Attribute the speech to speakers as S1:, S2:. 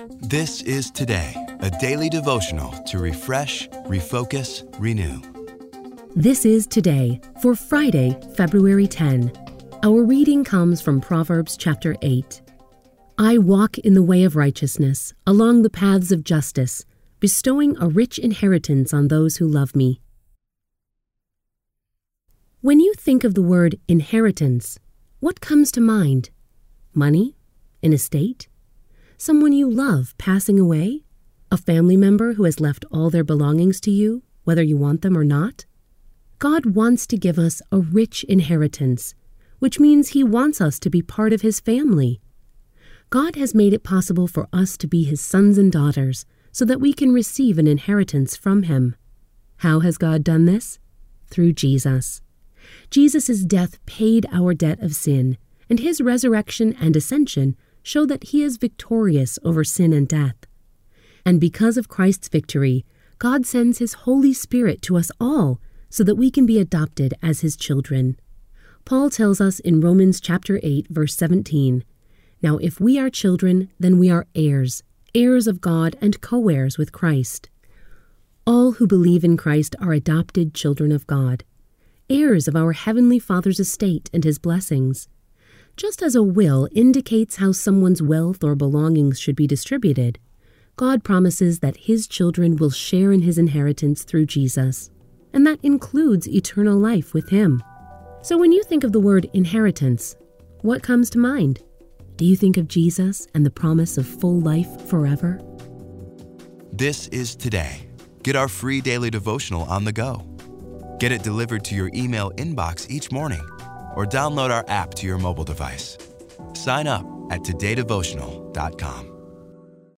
S1: This is Today, a daily devotional to refresh, refocus, renew.
S2: This is Today for Friday, February 10. Our reading comes from Proverbs chapter 8. I walk in the way of righteousness, along the paths of justice, bestowing a rich inheritance on those who love me. When you think of the word inheritance, what comes to mind? Money? An estate? Someone you love passing away? A family member who has left all their belongings to you, whether you want them or not? God wants to give us a rich inheritance, which means He wants us to be part of His family. God has made it possible for us to be His sons and daughters so that we can receive an inheritance from Him. How has God done this? Through Jesus. Jesus' death paid our debt of sin, and His resurrection and ascension show that He is victorious over sin and death. And because of Christ's victory, God sends His Holy Spirit to us all so that we can be adopted as His children. Paul tells us in Romans chapter 8, verse 17, Now if we are children, then we are heirs, heirs of God and co-heirs with Christ. All who believe in Christ are adopted children of God, heirs of our Heavenly Father's estate and His blessings. Just as a will indicates how someone's wealth or belongings should be distributed, God promises that His children will share in His inheritance through Jesus, and that includes eternal life with Him. So when you think of the word inheritance, what comes to mind? Do you think of Jesus and the promise of full life forever?
S1: This is Today. Get our free daily devotional on the go. Get it delivered to your email inbox each morning, or download our app to your mobile device. Sign up at todaydevotional.com.